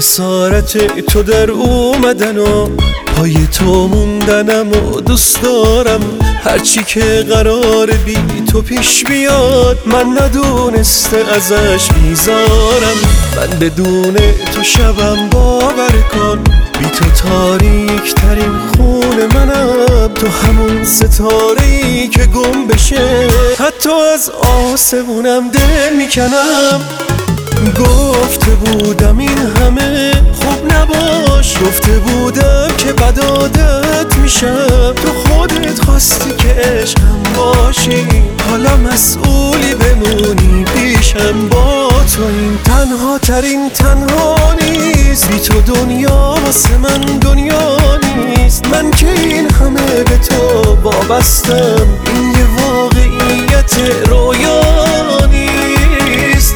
اسارت تو در اومدن و پای تو موندنم و دوست دارم. هرچی که قرار بی تو پیش بیاد من ندونسته ازش بیزارم. من بدون تو شبم باور کن، بی تو تاریک ترین خون منم. تو همون ستاره‌ای که گم بشه حتی از آسمونم دل میکنم. گفته بودم این همه خوب نباش، گفته بودم که بد عادت میشم. تو خودت خواستی که عشقم باشی، حالا مسئولی بمونی پیشم. با تو این تنها ترین تنها نیست، بی تو دنیا واسه من دنیا نیست. من که این همه به تو وابستم، این یه واقعیت رویا نیست.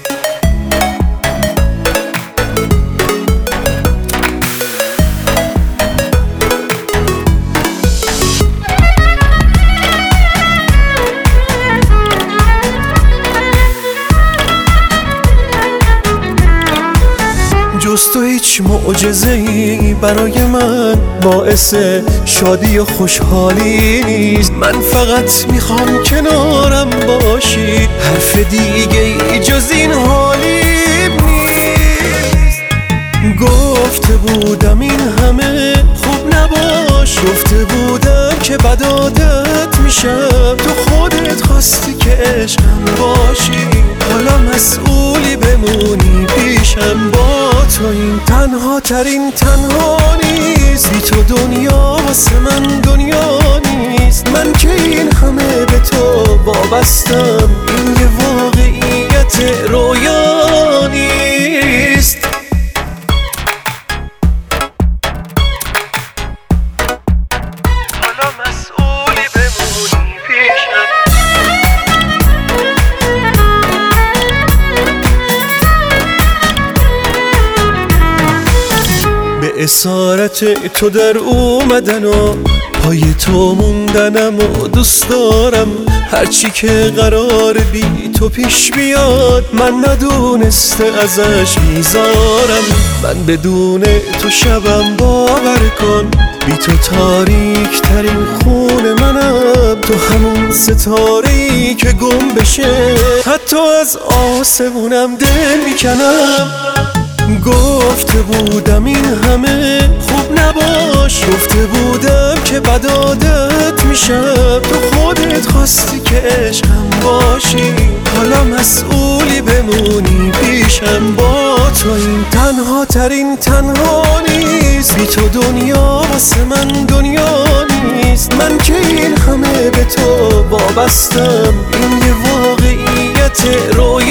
جز تو هیچ معجزه‌ای برای من باعث شادی و خوشحالی نیست. من فقط میخوام کنارم باشی، حرف دیگه ای جز این حالیم نیست. گفته بودم این همه خوب نباش، گفته بودم که بد عادت میشم. تو خودت خواستی که عشقم باشی، حالا مسئولی بمونی پیشم. با تو این تنها ترین تنها نیست، بی تو دنیا واسه من دنیا نیست. من که این همه به تو وابستم، این یه واقعیت رویا نیست. حالا مسئولی بمونی پیشم. به اسارت تو در اومدن و پای تو موندنم و دوست دارم. هرچی که قرار بی تو پیش بیاد من ندونسته ازش بیزارم. من بدون تو شبم باور کن، بی تو تاریک ترین خون منم. تو همون ستاره‌ای که گم بشه حتی از آسمونم دل میکنم. گفته بودم این همه خوب نباش، گفته بودم که بد عادت میشم. تو خودت خواستی که عشقم باشی، حالا مسئولی بمونی پیشم. با تو این تنها ترین تنها نیست، بی تو دنیا واسه من دنیا نیست. من که این همه به تو وابستم، این یه واقعیت رویا